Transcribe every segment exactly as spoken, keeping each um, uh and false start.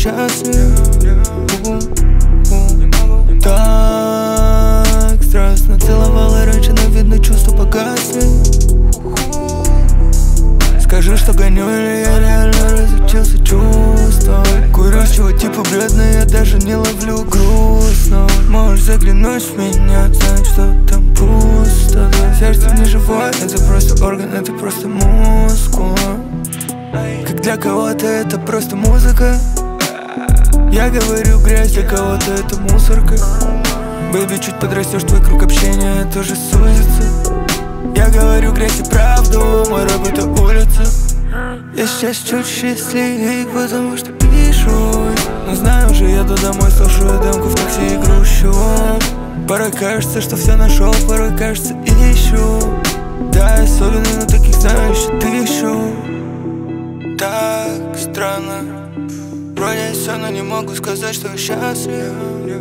счастлив. Так страстно целовала раньше, но видно чувства погасли. Скажи, что гоню, или я реально разучился чувствовать. Курю, с чего типа бледно, я даже не ловлю грустно. Можешь заглянуть в меня, знать, что там пусто. Сердце не живое, это просто орган, это просто мускул. Как для кого-то это просто музыка. Я говорю грязь, для кого-то это мусорка. Бэйби, чуть подрастешь, твой круг общения тоже сузится. Я говорю грязь и правду, мой рэп это улица. Я сейчас чуть счастливее, потому что пишу. Но знаю, уже еду домой, слушаю демку в такси и грущу. Порой кажется, что все нашел, порой кажется ищу. Да, особенно на таких знаю еще тысячу. Так странно. Вроде все, но не могу сказать, что я счастлив.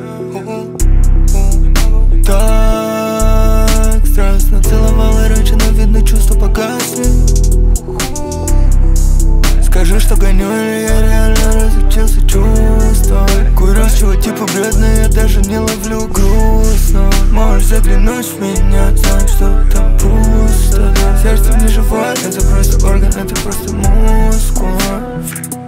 Так страстно целовала раньше, но видно чувства погасли. Скажи, что гоню, или я реально разучился чувствовать. Курю, с чего типа бледно, я даже не ловлю грустно. Можешь заглянуть в меня, знать, что там пусто. Сердце не живое, это просто орган, это просто мускул.